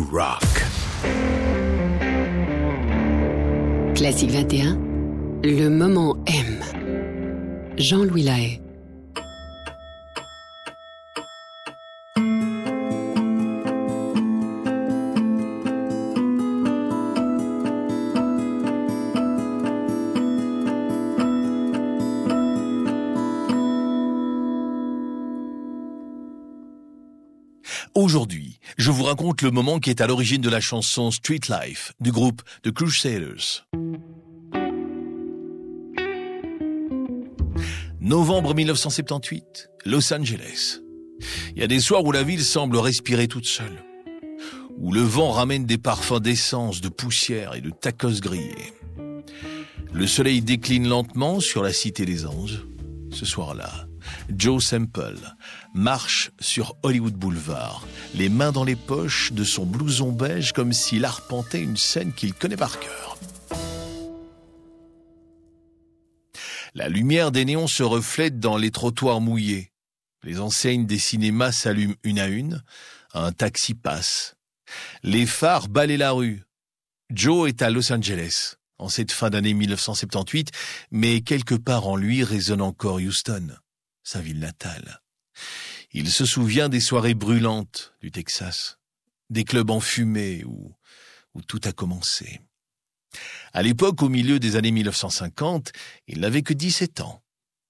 rock. Classique 21, le moment M. Jean-Louis Lahaye. Aujourd'hui, je vous raconte le moment qui est à l'origine de la chanson Street Life du groupe The Crusaders. Novembre 1978, Los Angeles. Il y a des soirs où la ville semble respirer toute seule, où le vent ramène des parfums d'essence, de poussière et de tacos grillés. Le soleil décline lentement sur la cité des anges. Ce soir-là, Joe Sample marche sur Hollywood Boulevard, les mains dans les poches de son blouson beige comme s'il arpentait une scène qu'il connaît par cœur. La lumière des néons se reflète dans les trottoirs mouillés. Les enseignes des cinémas s'allument une à une. Un taxi passe. Les phares balayent la rue. Joe est à Los Angeles en cette fin d'année 1978, mais quelque part en lui résonne encore Houston, sa ville natale. Il se souvient des soirées brûlantes du Texas, des clubs enfumés où tout a commencé. À l'époque, au milieu des années 1950, il n'avait que 17 ans.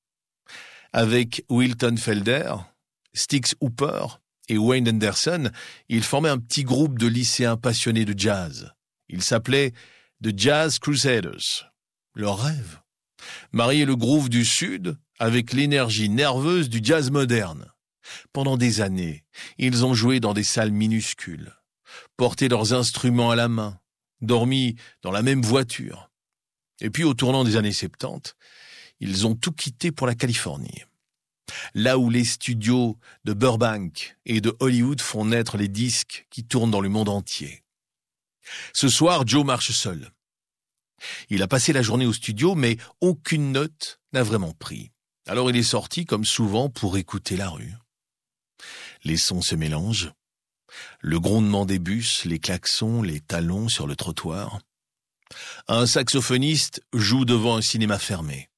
Avec Wilton Felder, Styx Hooper et Wayne Anderson, il formait un petit groupe de lycéens passionnés de jazz. Il s'appelait The Jazz Crusaders. Leur rêve, marier le groove du Sud avec l'énergie nerveuse du jazz moderne. Pendant des années, ils ont joué dans des salles minuscules, porté leurs instruments à la main, dormi dans la même voiture. Et puis, au tournant des années 70, ils ont tout quitté pour la Californie. Là où les studios de Burbank et de Hollywood font naître les disques qui tournent dans le monde entier. Ce soir, Joe marche seul. Il a passé la journée au studio, mais aucune note n'a vraiment pris. Alors il est sorti, comme souvent, pour écouter la rue. Les sons se mélangent. Le grondement des bus, les klaxons, les talons sur le trottoir. Un saxophoniste joue devant un cinéma fermé.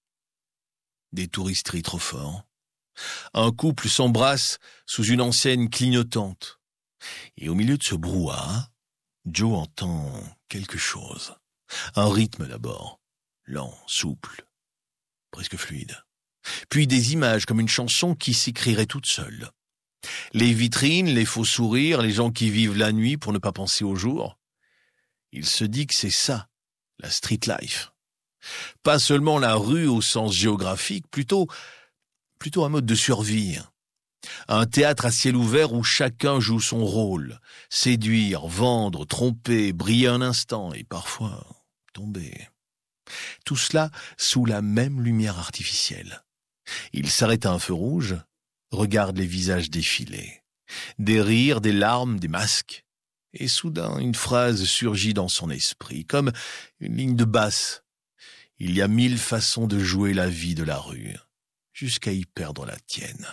Des touristes rient trop fort. Un couple s'embrasse sous une enseigne clignotante. Et au milieu de ce brouhaha, Joe entend quelque chose. Un rythme d'abord, lent, souple, presque fluide. Puis des images comme une chanson qui s'écrirait toute seule. Les vitrines, les faux sourires, les gens qui vivent la nuit pour ne pas penser au jour. Il se dit que c'est ça, la street life. Pas seulement la rue au sens géographique, plutôt un mode de survie. Un théâtre à ciel ouvert où chacun joue son rôle. Séduire, vendre, tromper, briller un instant et parfois tomber. Tout cela sous la même lumière artificielle. Il s'arrête à un feu rouge, regarde les visages défiler. Des rires, des larmes, des masques. Et soudain, une phrase surgit dans son esprit, comme une ligne de basse. Il y a 1000 façons de jouer la vie de la rue, jusqu'à y perdre la tienne.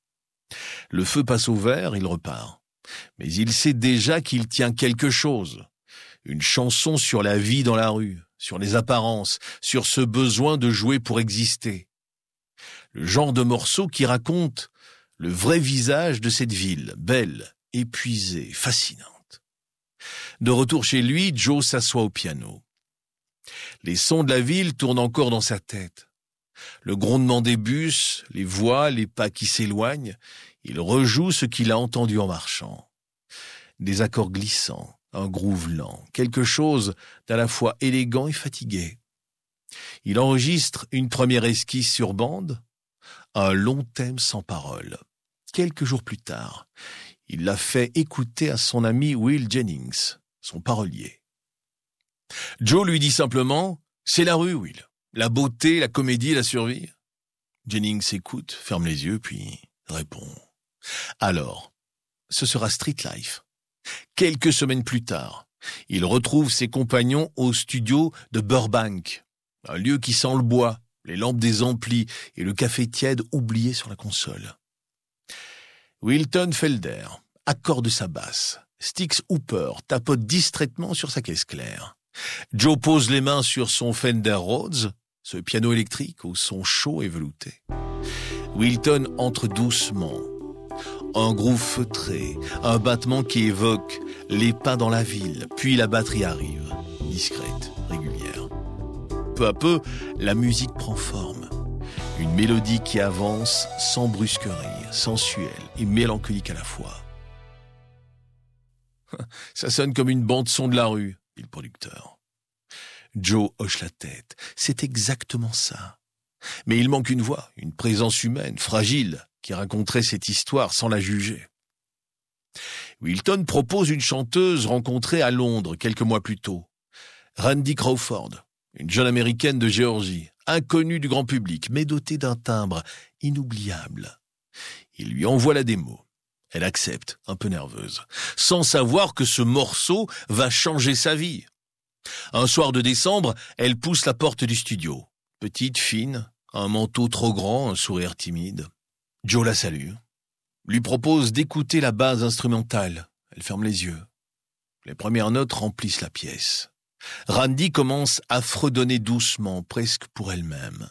Le feu passe au vert, il repart. Mais il sait déjà qu'il tient quelque chose. Une chanson sur la vie dans la rue, sur les apparences, sur ce besoin de jouer pour exister. Le genre de morceau qui raconte le vrai visage de cette ville, belle, épuisée, fascinante. De retour chez lui, Joe s'assoit au piano. Les sons de la ville tournent encore dans sa tête. Le grondement des bus, les voix, les pas qui s'éloignent, il rejoue ce qu'il a entendu en marchant. Des accords glissants, un groove lent, quelque chose d'à la fois élégant et fatigué. Il enregistre une première esquisse sur bande, un long thème sans parole. Quelques jours plus tard, il l'a fait écouter à son ami Will Jennings, son parolier. Joe lui dit simplement « C'est la rue, Will. La beauté, la comédie, la survie. » Jennings écoute, ferme les yeux, puis répond. Alors, ce sera Street Life. Quelques semaines plus tard, il retrouve ses compagnons au studio de Burbank, un lieu qui sent le bois, les lampes des amplis et le café tiède oublié sur la console. Wilton Felder accorde sa basse, Styx Hooper tapote distraitement sur sa caisse claire. Joe pose les mains sur son Fender Rhodes, ce piano électrique au son chaud et velouté. Wilton entre doucement. Un groove feutré, un battement qui évoque les pas dans la ville, puis la batterie arrive, discrète, régulière. Peu à peu, la musique prend forme. Une mélodie qui avance sans brusquerie, sensuelle et mélancolique à la fois. Ça sonne comme une bande-son de la rue, dit le producteur. Joe hoche la tête. C'est exactement ça. Mais il manque une voix, une présence humaine, fragile, qui raconterait cette histoire sans la juger. Wilton propose une chanteuse rencontrée à Londres quelques mois plus tôt. Randy Crawford, une jeune américaine de Géorgie, inconnue du grand public, mais dotée d'un timbre inoubliable. Il lui envoie la démo. Elle accepte, un peu nerveuse, sans savoir que ce morceau va changer sa vie. Un soir de décembre, elle pousse la porte du studio. Petite, fine, un manteau trop grand, un sourire timide. Joe la salue, lui propose d'écouter la base instrumentale. Elle ferme les yeux. Les premières notes remplissent la pièce. Randy commence à fredonner doucement, presque pour elle-même.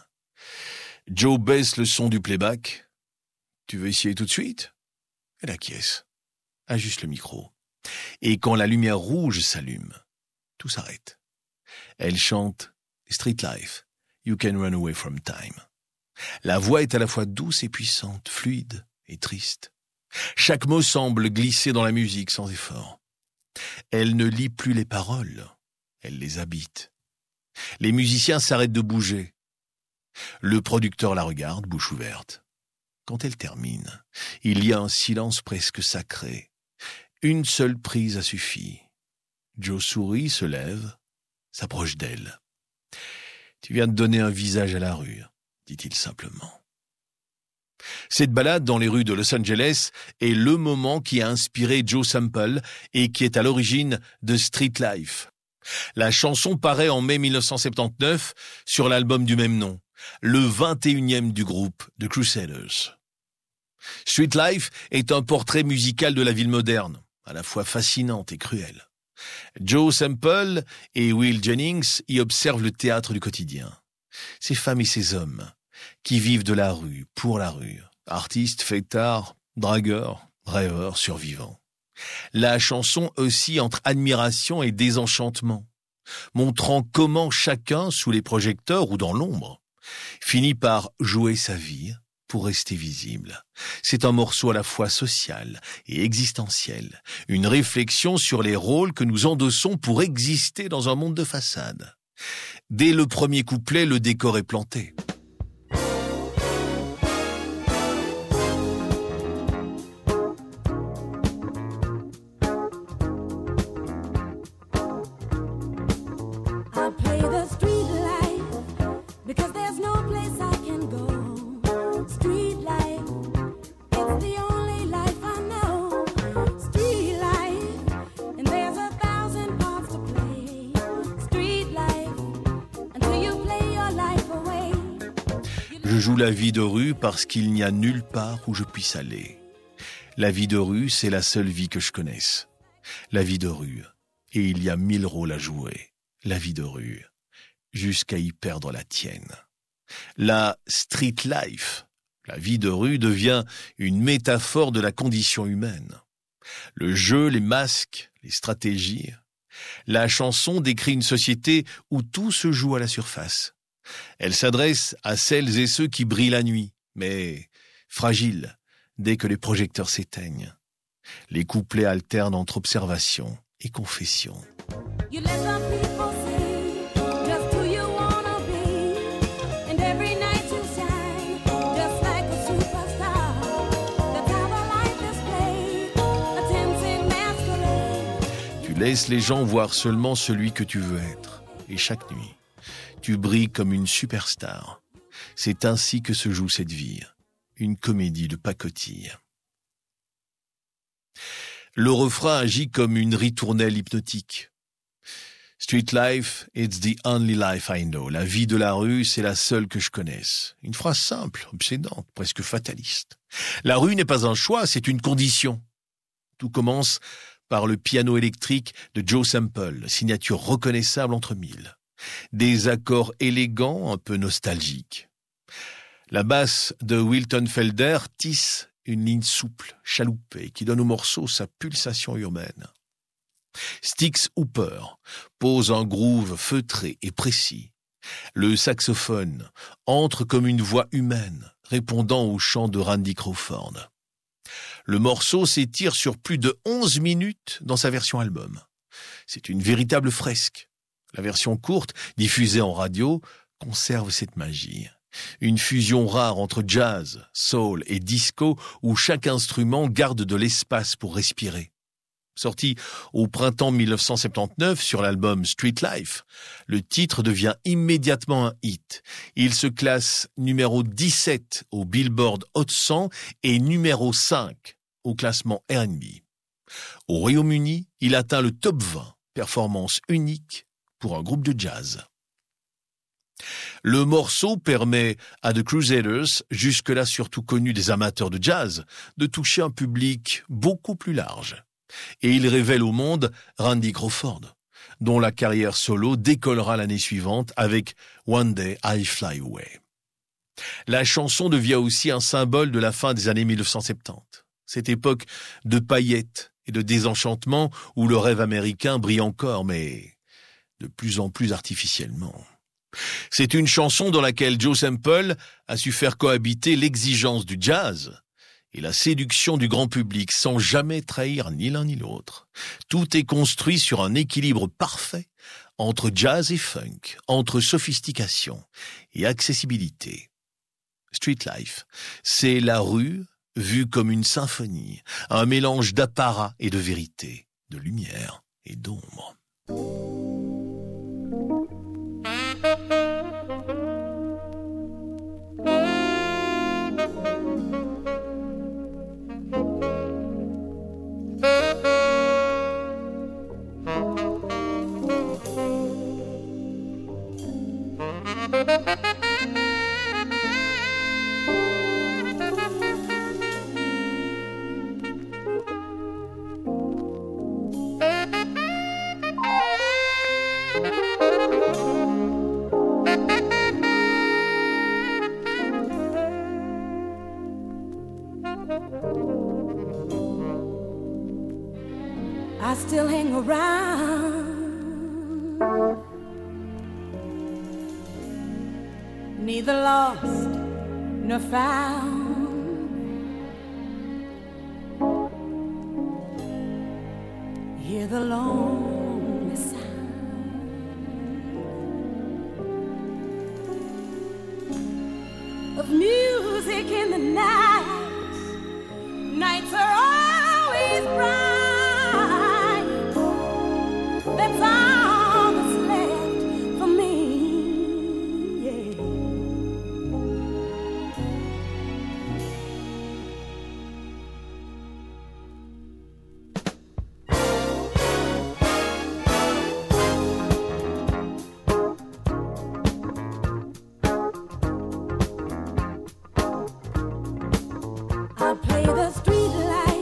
Joe baisse le son du playback. « Tu veux essayer tout de suite ?» Elle acquiesce, ajuste le micro. Et quand la lumière rouge s'allume, tout s'arrête. Elle chante « Street Life, You Can Run Away From Time ». La voix est à la fois douce et puissante, fluide et triste. Chaque mot semble glisser dans la musique sans effort. Elle ne lit plus les paroles, elle les habite. Les musiciens s'arrêtent de bouger. Le producteur la regarde, bouche ouverte. Quand elle termine, il y a un silence presque sacré. Une seule prise a suffi. Joe sourit, se lève, s'approche d'elle. « Tu viens de donner un visage à la rue », dit-il simplement. Cette balade dans les rues de Los Angeles est le moment qui a inspiré Joe Sample et qui est à l'origine de Street Life. La chanson paraît en mai 1979 sur l'album du même nom, le 21e du groupe The Crusaders. Street Life est un portrait musical de la ville moderne, à la fois fascinante et cruelle. Joe Sample et Will Jennings y observent le théâtre du quotidien. Ces femmes et ces hommes qui vivent de la rue, pour la rue, artistes, fêtards, dragueurs, rêveurs, survivants. La chanson oscille entre admiration et désenchantement, montrant comment chacun, sous les projecteurs ou dans l'ombre, finit par jouer sa vie pour rester visible. C'est un morceau à la fois social et existentiel, une réflexion sur les rôles que nous endossons pour exister dans un monde de façade. Dès le premier couplet, le décor est planté. Je joue la vie de rue parce qu'il n'y a nulle part où je puisse aller. La vie de rue, c'est la seule vie que je connaisse. La vie de rue, et il y a 1000 rôles à jouer. La vie de rue, jusqu'à y perdre la tienne. La street life, la vie de rue, devient une métaphore de la condition humaine. Le jeu, les masques, les stratégies. La chanson décrit une société où tout se joue à la surface. Elle s'adresse à celles et ceux qui brillent la nuit, mais fragiles dès que les projecteurs s'éteignent. Les couplets alternent entre observation et confession. Tu laisses les gens voir seulement celui que tu veux être, et chaque nuit, tu brilles comme une superstar. C'est ainsi que se joue cette vie, une comédie de pacotille. Le refrain agit comme une ritournelle hypnotique. Street life, it's the only life I know. La vie de la rue, c'est la seule que je connaisse. Une phrase simple, obsédante, presque fataliste. La rue n'est pas un choix, c'est une condition. Tout commence par le piano électrique de Joe Sample, signature reconnaissable entre mille. Des accords élégants, un peu nostalgiques. La basse de Wilton Felder tisse une ligne souple, chaloupée, qui donne au morceau sa pulsation urbaine. Styx Hooper pose un groove feutré et précis. Le saxophone entre comme une voix humaine, répondant au chant de Randy Crawford. Le morceau s'étire sur plus de 11 minutes dans sa version album. C'est une véritable fresque. La version courte, diffusée en radio, conserve cette magie. Une fusion rare entre jazz, soul et disco où chaque instrument garde de l'espace pour respirer. Sorti au printemps 1979 sur l'album Street Life, le titre devient immédiatement un hit. Il se classe numéro 17 au Billboard Hot 100 et numéro 5 au classement R&B. Au Royaume-Uni, il atteint le top 20, performance unique pour un groupe de jazz. Le morceau permet à The Crusaders, jusque-là surtout connus des amateurs de jazz, de toucher un public beaucoup plus large. Et il révèle au monde Randy Crawford, dont la carrière solo décollera l'année suivante avec One Day I Fly Away. La chanson devient aussi un symbole de la fin des années 1970, cette époque de paillettes et de désenchantement où le rêve américain brille encore, mais de plus en plus artificiellement. C'est une chanson dans laquelle Joe Sample a su faire cohabiter l'exigence du jazz et la séduction du grand public sans jamais trahir ni l'un ni l'autre. Tout est construit sur un équilibre parfait entre jazz et funk, entre sophistication et accessibilité. Street Life, c'est la rue vue comme une symphonie, un mélange d'apparat et de vérité, de lumière et d'ombre. I still hang around, neither lost nor found. Hear the lonely sound of music in the night. Nights are always bright. That's all that's left for me, yeah. I'll play the street light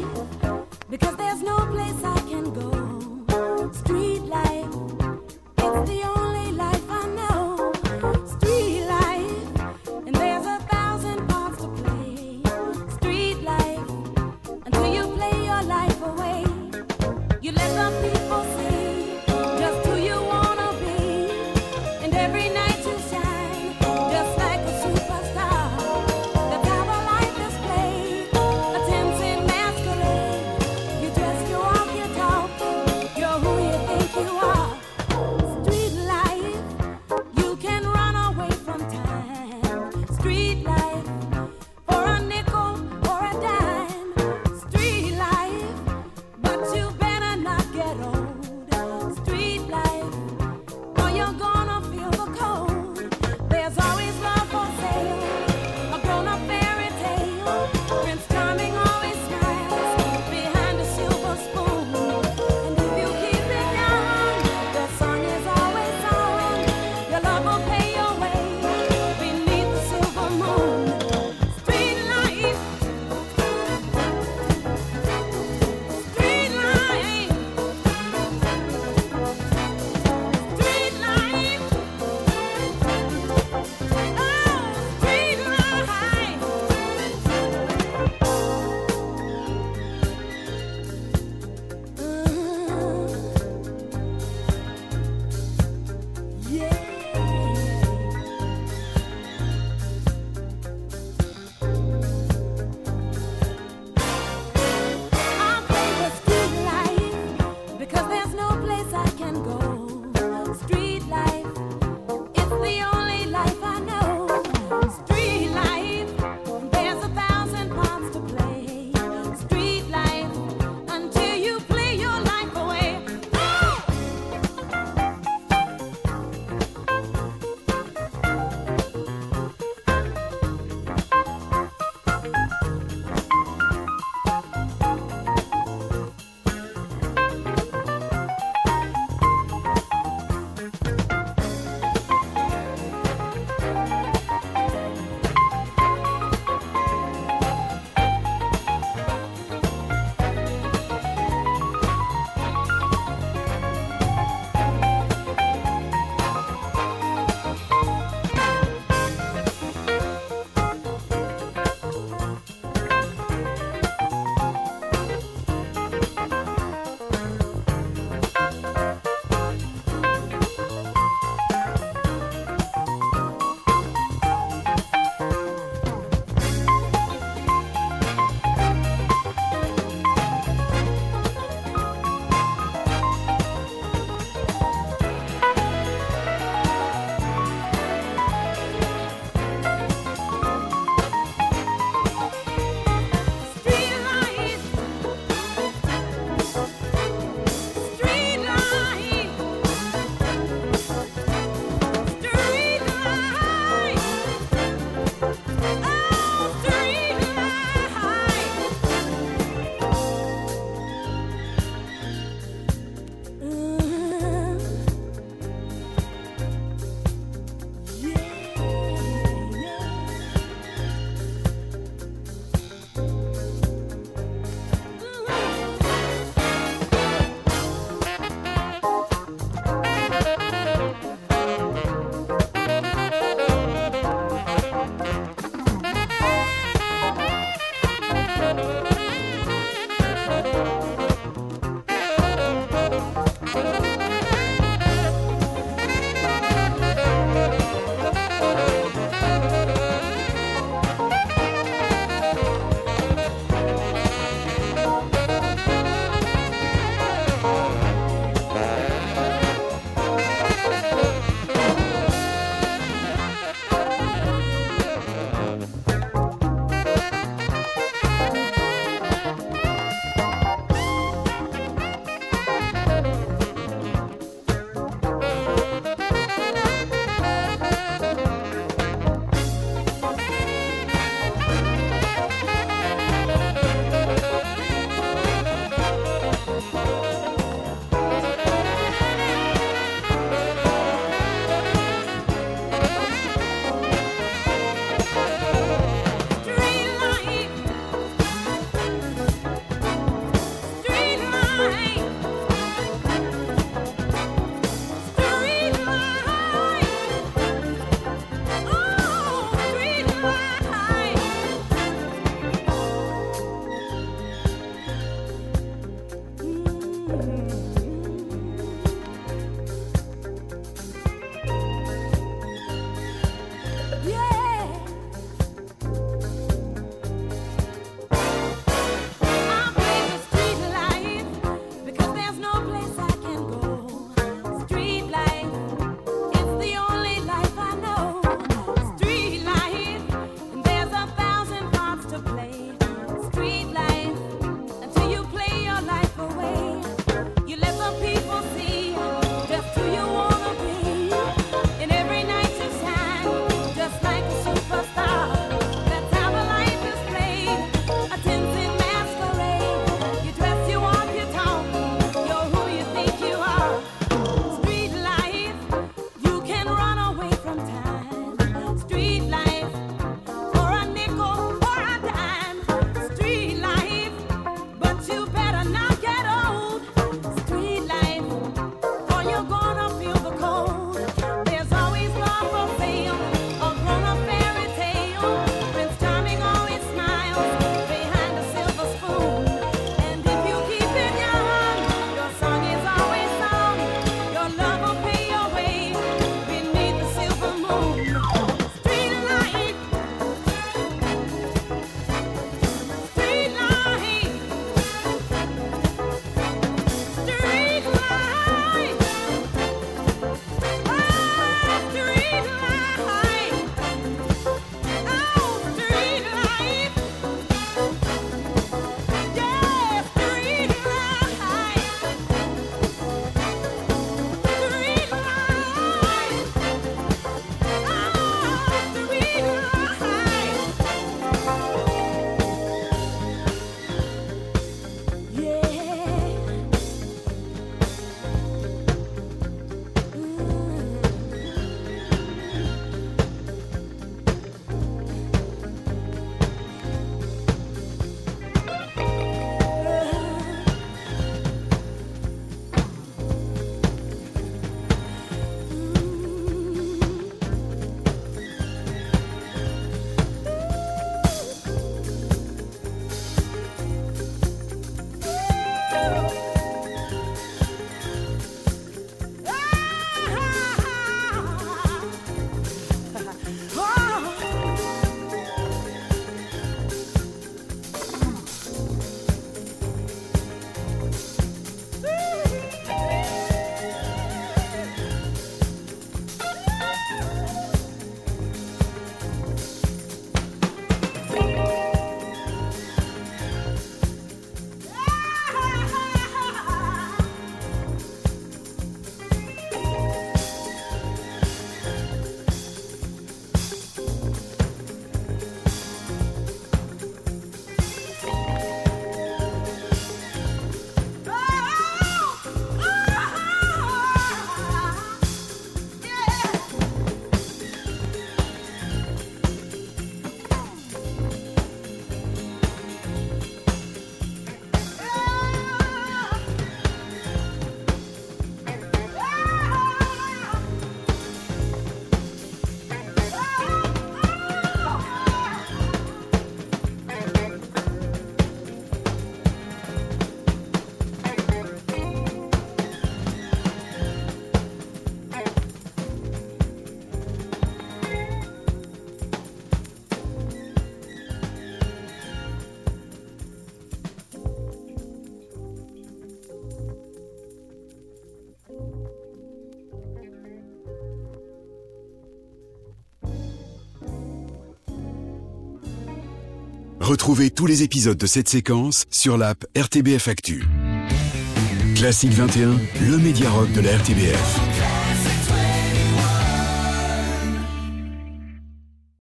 Retrouvez tous les épisodes de cette séquence sur l'app RTBF Actu. Classique 21, le média rock de la RTBF.